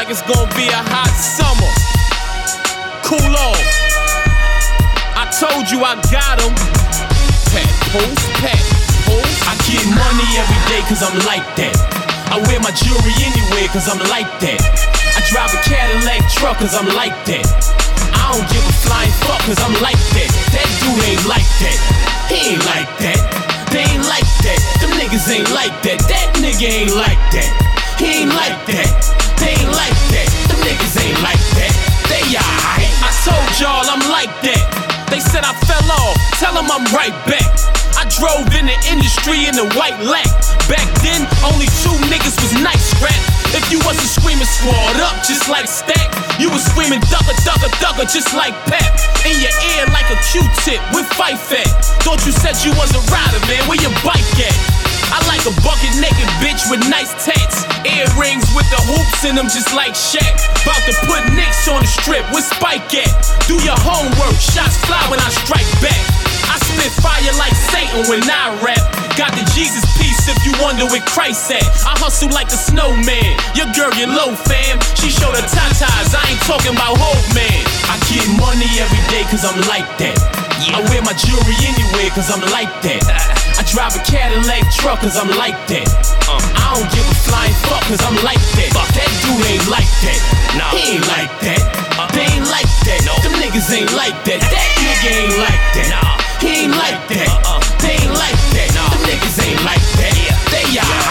like it's gonna be a hot summer. Cool off. I told you I got 'em. Pat, post, pat, post. I get money every day cause I'm like that. I wear my jewelry anywhere cause I'm like that. I drive a Cadillac truck cause I'm like that. I don't give a flying fuck cause I'm like that. That dude ain't like that. He ain't like that. They ain't like that. Them niggas ain't like that. That nigga ain't like that. He ain't like that. They ain't like that. Them niggas ain't like that. They aight. I told y'all I'm like that. They said I fell off. Tell them I'm right back. I drove in the industry in a white lack. Back then, only 2 niggas was nice rap. If you wasn't screaming sword up just like Stack, you was screaming dugga, dugga, dugga just like Pep. In your ear like a Q-tip with Fife at. Thought you said you was a rider, man, where your bike at? I like a bucket naked bitch with nice tats. Earrings with the hoops in them just like Shaq. About to put Knicks on the strip with Spike at. Do your homework, shots fly when I strike back. I spit fire like Satan when I rap. Got the Jesus piece if you wonder where Christ at. I hustle like a snowman. Your girl, you low fam. She showed her tatas, I ain't talking about Hope Man. I get money every day cause I'm like that. I wear my jewelry anywhere cause I'm like that. I drive a Cadillac truck cause I'm like that. I don't give a flying fuck cause I'm like that. That dude ain't like that. He ain't like that. They ain't like that. Them niggas ain't like that. That nigga ain't like that. He ain't like that. They ain't like that. Them niggas ain't like that. They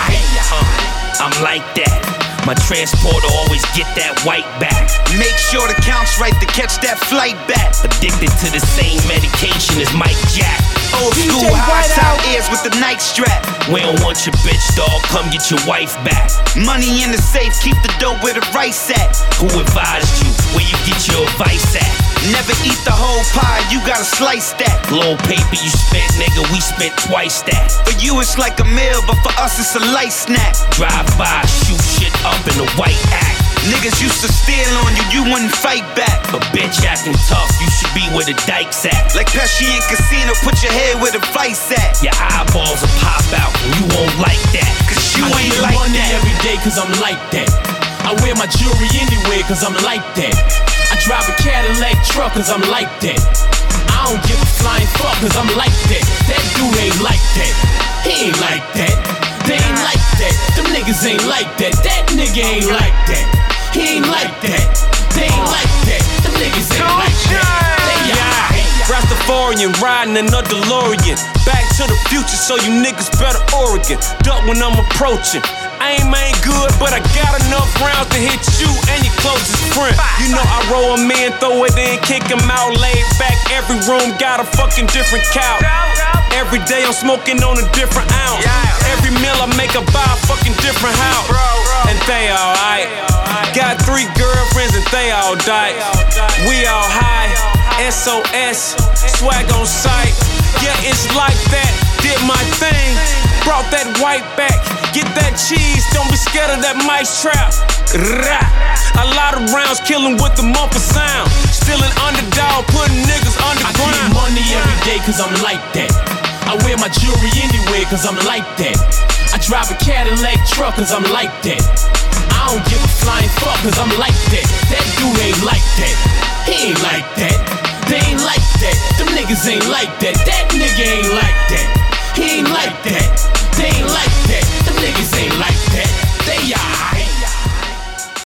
aight. I'm like that. My transporter always get that white back. Make sure the count's right to catch that flight back. Addicted to the same medication as Mike Jack. Old school high top ears with the Nike strap. We don't want your bitch, dog. Come get your wife back. Money in the safe, keep the dough where the rice at. Who advised you? Where you get your advice at? Never eat the whole pie, you gotta slice that. Little paper you spent, nigga, we spent twice that. For you it's like a meal, but for us it's a light snack. Drive by, shoot shit up in a white act. Niggas used to steal on you, you wouldn't fight back. A bitch acting tough, you should be where the dykes at. Like Pesci in Casino, put your head where the vice at. Your eyeballs will pop out and you won't like that. Cause you ain't like money that. every day cause I'm like that. I wear my jewelry anywhere cause I'm like that. I drive a Cadillac truck cause I'm like that. I don't give a flying fuck cause I'm like that. That dude ain't like that. He ain't like that. They ain't like that. Them niggas ain't like that. That nigga ain't like that. He ain't like that. They ain't like that. Them niggas ain't like that. They aight. Rastafarian riding in a DeLorean. Back to the future, so you niggas better Oregon. Duck when I'm approaching. Aim ain't good, but I got enough rounds to hit you and your closest friend. You know I roll 'em in, throw it in, kick 'em out, laid back. Every room got a fucking different couch. Every day I'm smoking on a different ounce. Every meal I make I buy a fucking different house. And they alright. Got 3 girlfriends and they all died. We all high, SOS, swag on sight. Yeah, it's like that, did my thing. Brought that white back, get that cheese, don't be scared of that mice trap. A lot of rounds killing with the muffled sound. Still an underdog, putting niggas underground. I get money every day cause I'm like that. I wear my jewelry anywhere cause I'm like that. I drive a Cadillac truck cause I'm like that. I don't give a flying fuck cause I'm like that. That dude ain't like that. He ain't like that. They ain't like that. Them niggas ain't like that. That nigga ain't like that.